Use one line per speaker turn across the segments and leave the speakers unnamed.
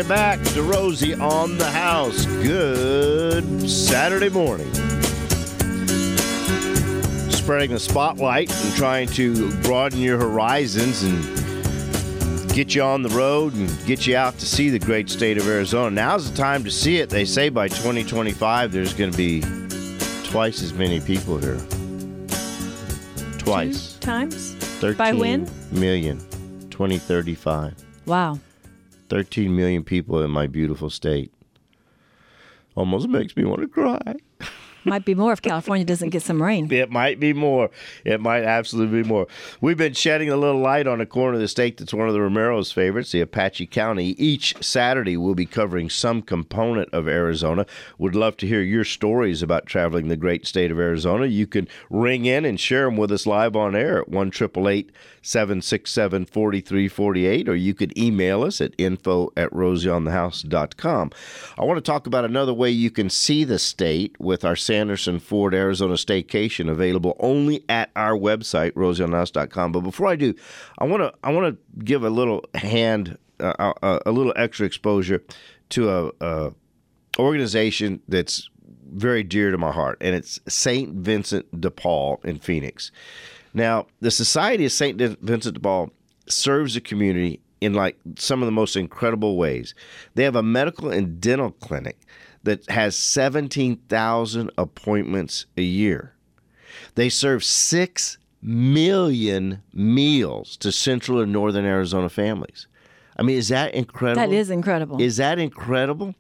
it back to Rosie on the House. Good Saturday morning. Spreading the spotlight and trying to broaden your horizons and get you on the road and get you out to see the great state of Arizona. Now's the time to see it. They say by 2025 there's going to be twice as many people here. Twice.
2 times?
13
by when?
million. 2035.
Wow.
13 million people in my beautiful state. Almost makes me want to cry.
Might be more if California doesn't get some rain.
It might be more. It might absolutely be more. We've been shedding a little light on a corner of the state that's one of the Romero's favorites, the Apache County. Each Saturday, we'll be covering some component of Arizona. Would love to hear your stories about traveling the great state of Arizona. You can ring in and share them with us live on air at 1-888-767-4348, or you could email us at info@rosieonthehouse.com. I want to talk about another way you can see the state with our Sanderson Ford Arizona Staycation, available only at our website, rosieonthehouse.com. But before I do, I want to give a little a little extra exposure to a organization that's very dear to my heart, and it's St. Vincent de Paul in Phoenix. Now, the Society of St. Vincent de Paul serves the community in like some of the most incredible ways. They have a medical and dental clinic that has 17,000 appointments a year. They serve 6 million meals to central and northern Arizona families. I mean, is that incredible?
That is incredible.
Is that incredible?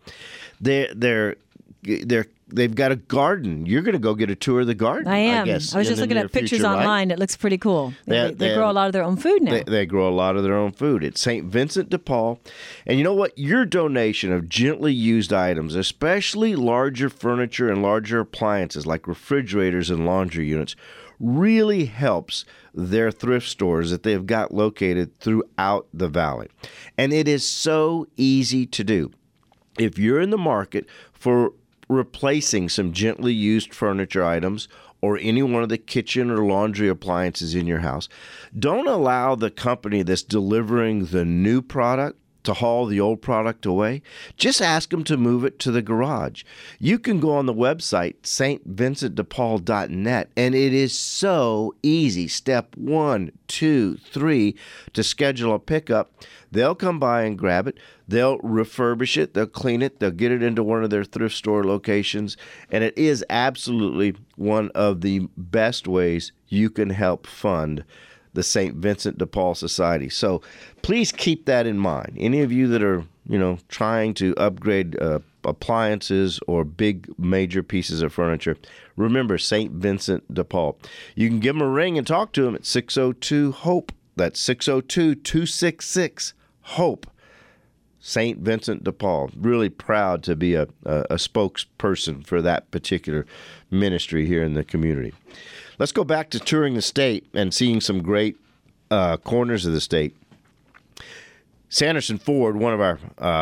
They've got a garden. You're going to go get a tour of the garden.
I am.
I guess,
I was just looking at pictures
future,
online.
Right?
It looks pretty cool. They grow a lot of their own food now.
They grow a lot of their own food. It's St. Vincent de Paul. And you know what? Your donation of gently used items, especially larger furniture and larger appliances like refrigerators and laundry units, really helps their thrift stores that they've got located throughout the valley. And it is so easy to do. If you're in the market for replacing some gently used furniture items or any one of the kitchen or laundry appliances in your house, don't allow the company that's delivering the new product to haul the old product away. Just ask them to move it to the garage. You can go on the website, stvincentdepaul.net, and it is so easy. Step 1, 2, 3 to schedule a pickup. They'll come by and grab it. They'll refurbish it. They'll clean it. They'll get it into one of their thrift store locations. And it is absolutely one of the best ways you can help fund the St. Vincent de Paul Society. So please keep that in mind. Any of you that are, trying to upgrade appliances or big major pieces of furniture, remember St. Vincent de Paul. You can give them a ring and talk to them at 602-HOPE. That's 602-266-HOPE. St. Vincent de Paul. Really proud to be a spokesperson for that particular ministry here in the community. Let's go back to touring the state and seeing some great corners of the state. Sanderson Ford, one of our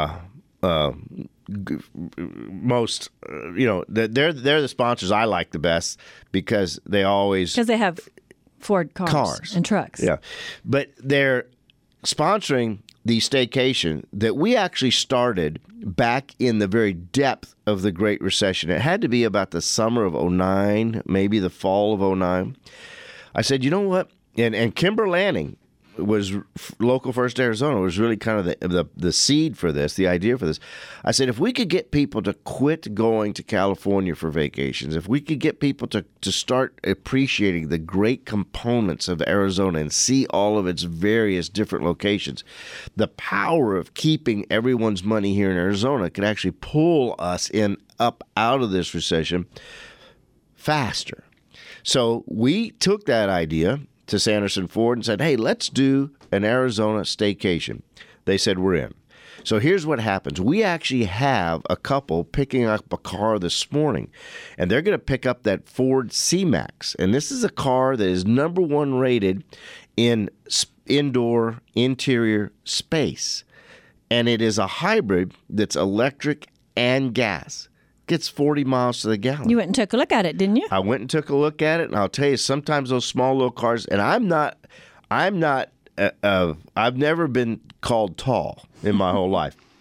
most, they're the sponsors I like the best because they
have Ford cars and trucks.
Yeah, but they're sponsoring the staycation that we actually started back in the very depth of the Great Recession. It had to be about the summer of 2009, maybe the fall of 2009. I said, you know what? And Kimber Lanning was Local First Arizona, was really kind of the seed for this, the idea for this. I said, if we could get people to quit going to California for vacations, if we could get people to start appreciating the great components of Arizona and see all of its various different locations, the power of keeping everyone's money here in Arizona could actually pull us up out of this recession faster. So we took that idea to Sanderson Ford and said, hey, let's do an Arizona staycation. They said, we're in. So here's what happens. We actually have a couple picking up a car this morning, and they're going to pick up that Ford C-Max. And this is a car that is #1 rated in indoor interior space. And it is a hybrid that's electric and gas. Gets 40 miles to the gallon.
You went and took a look at it, didn't you?
I went and took a look at it, and I'll tell you, sometimes those small little cars, and I've never been called tall in my whole life.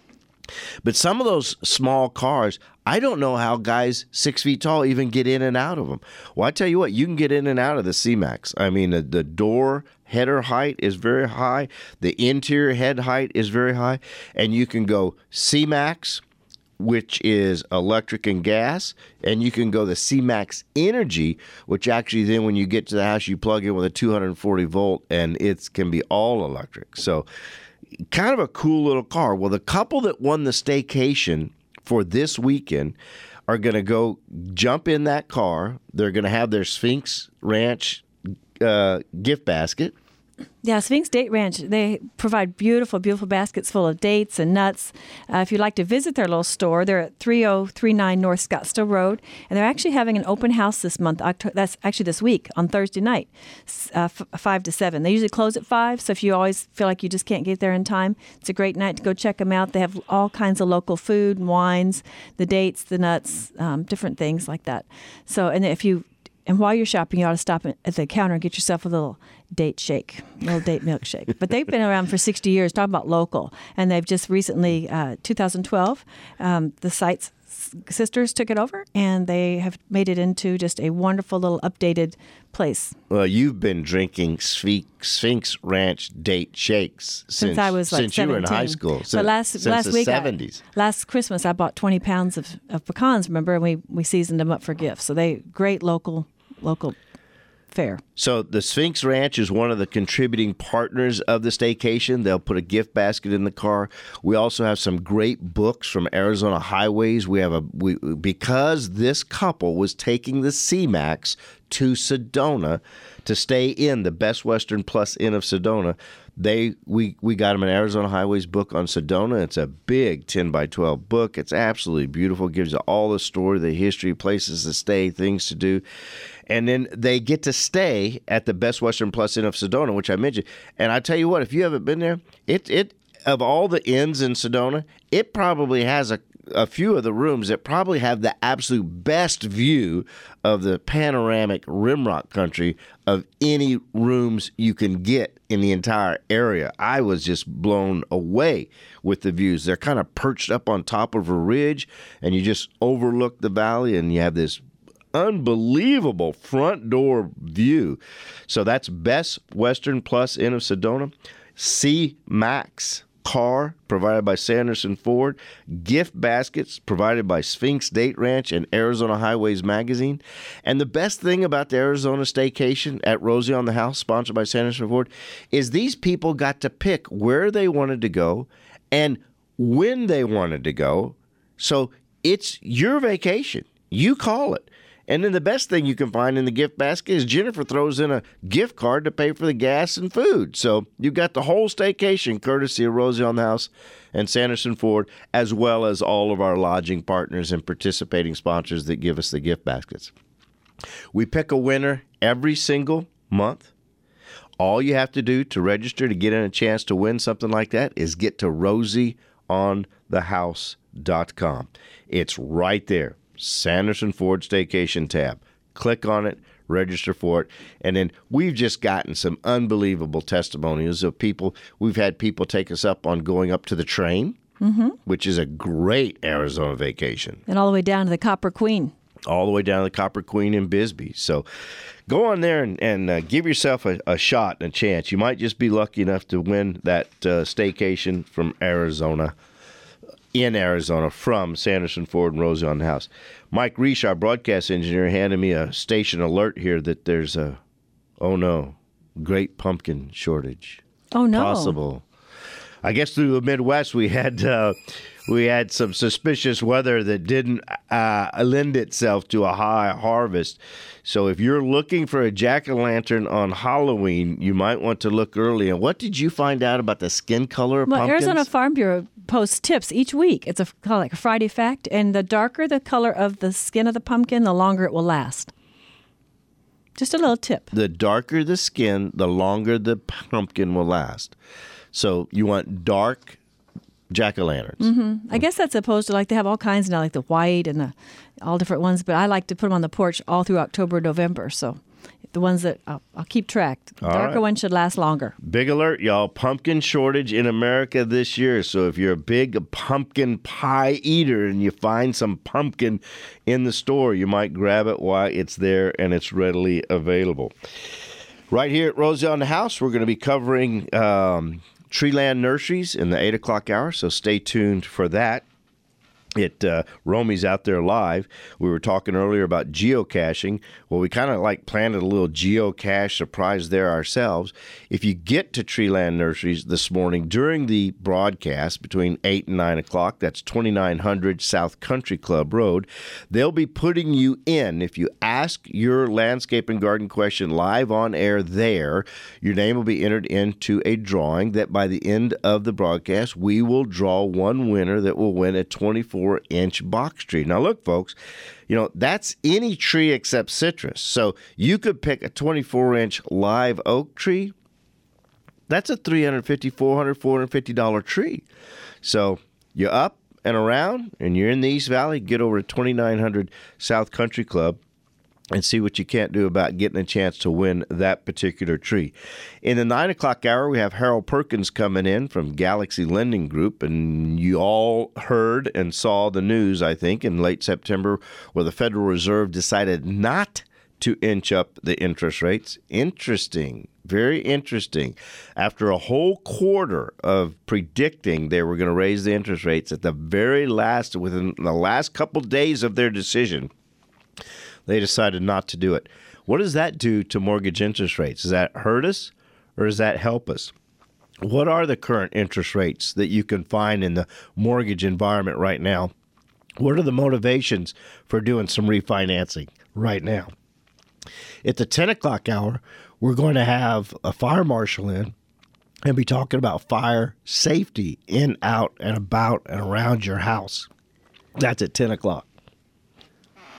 But some of those small cars, I don't know how guys 6 feet tall even get in and out of them. Well, I tell you what, you can get in and out of the C-Max. I mean, the door header height is very high. The interior head height is very high. And you can go C-Max, which is electric and gas, and you can go the C-Max Energy, which actually then when you get to the house, you plug in with a 240 volt, and it can be all electric. So kind of a cool little car. Well, the couple that won the staycation for this weekend are going to go jump in that car. They're going to have their Sphinx Ranch gift basket.
Yeah, Sphinx Date Ranch, they provide beautiful, beautiful baskets full of dates and nuts. If you'd like to visit their little store, they're at 3039 North Scottsdale Road, and they're actually having an open house this month. That's actually this week on Thursday night, 5 to 7. They usually close at 5, so if you always feel like you just can't get there in time, it's a great night to go check them out. They have all kinds of local food and wines, the dates, the nuts, different things like that. So, and while you're shopping, you ought to stop at the counter and get yourself a little date shake, a little date milkshake. But they've been around for 60 years, talking about local. And they've just recently, 2012, the Seitz sisters took it over, and they have made it into just a wonderful little updated place.
Well, you've been drinking Sphinx Ranch date shakes since
I was like 17.
You were in high school.
But last week,
70s.
Last Christmas, I bought 20 pounds of pecans, remember, and we seasoned them up for gifts. So great local fare.
So the Sphinx Ranch is one of the contributing partners of the staycation. They'll put a gift basket in the car. We also have some great books from Arizona Highways. Because this couple was taking the C-Max to Sedona to stay in the Best Western Plus Inn of Sedona. We got them an Arizona Highways book on Sedona. It's a big 10 by 12 book. It's absolutely beautiful. It gives you all the story, the history, places to stay, things to do. And then they get to stay at the Best Western Plus Inn of Sedona, which I mentioned. And I tell you what, if you haven't been there, it of all the inns in Sedona, it probably has a few of the rooms that probably have the absolute best view of the panoramic rimrock country of any rooms you can get in the entire area. I was just blown away with the views. They're kind of perched up on top of a ridge, and you just overlook the valley, and you have this unbelievable front door view. So that's Best Western Plus Inn of Sedona. C-Max car provided by Sanderson Ford, gift baskets provided by Sphinx Date Ranch and Arizona Highways Magazine. And the best thing about the Arizona staycation at Rosie on the House, sponsored by Sanderson Ford, is these people got to pick where they wanted to go and when they wanted to go. So it's your vacation. You call it. And then the best thing you can find in the gift basket is Jennifer throws in a gift card to pay for the gas and food. So you've got the whole staycation courtesy of Rosie on the House and Sanderson Ford, as well as all of our lodging partners and participating sponsors that give us the gift baskets. We pick a winner every single month. All you have to do to register to get in a chance to win something like that is get to rosieonthehouse.com. It's right there. Sanderson Ford Staycation tab. Click on it, register for it, and then we've just gotten some unbelievable testimonials of people. We've had people take us up on going up to the train, which is a great Arizona vacation.
And all the way down to the Copper Queen.
All the way down to the Copper Queen in Bisbee. So go on there and give yourself a shot and a chance. You might just be lucky enough to win that staycation from Arizona. In Arizona from Sanderson Ford and Rosie on the House. Mike Reish, our broadcast engineer, handed me a station alert here that there's great pumpkin shortage.
Oh, no.
Possible. I guess through the Midwest we had some suspicious weather that didn't lend itself to a high harvest. So if you're looking for a jack-o'-lantern on Halloween, you might want to look early. And what did you find out about the skin color of pumpkins?
Arizona Farm Bureau posts tips each week. It's kind of like a Friday fact. And the darker the color of the skin of the pumpkin, the longer it will last. Just a little tip.
The darker the skin, the longer the pumpkin will last. So you want dark jack-o'-lanterns.
I guess that's opposed to, like, they have all kinds now, like the white and all different ones. But I like to put them on the porch all through October, November. So The ones that I'll keep track. The darker ones should last longer.
Big alert, y'all. Pumpkin shortage in America this year. So if you're a big pumpkin pie eater and you find some pumpkin in the store, you might grab it while it's there and it's readily available. Right here at Roselle in the House, we're going to be covering Treeland Nurseries in the 8 o'clock hour, so stay tuned for that. Romy's out there live. We were talking earlier about geocaching. Well, we kind of planted a little geocache surprise there ourselves. If you get to Treeland Nurseries this morning during the broadcast between 8 and 9 o'clock, that's 2900 South Country Club Road, they'll be putting you in. If you ask your landscape and garden question live on air there, your name will be entered into a drawing that by the end of the broadcast, we will draw one winner that will win a 24-inch box tree. Now, look, folks, that's any tree except citrus. So you could pick a 24-inch live oak tree. That's a $350, $400, $450 tree. So you're up and around, and you're in the East Valley, get over to 2900 South Country Club and see what you can't do about getting a chance to win that particular tree. In the 9 o'clock hour, we have Harold Perkins coming in from Galaxy Lending Group, and you all heard and saw the news, I think, in late September where the Federal Reserve decided not to inch up the interest rates. Interesting. Very interesting. After a whole quarter of predicting they were going to raise the interest rates at the very last, within the last couple days of their decision, they decided not to do it. What does that do to mortgage interest rates? Does that hurt us or does that help us? What are the current interest rates that you can find in the mortgage environment right now? What are the motivations for doing some refinancing right now? At the 10 o'clock hour, we're going to have a fire marshal in and be talking about fire safety in, out, and about and around your house. That's at 10 o'clock.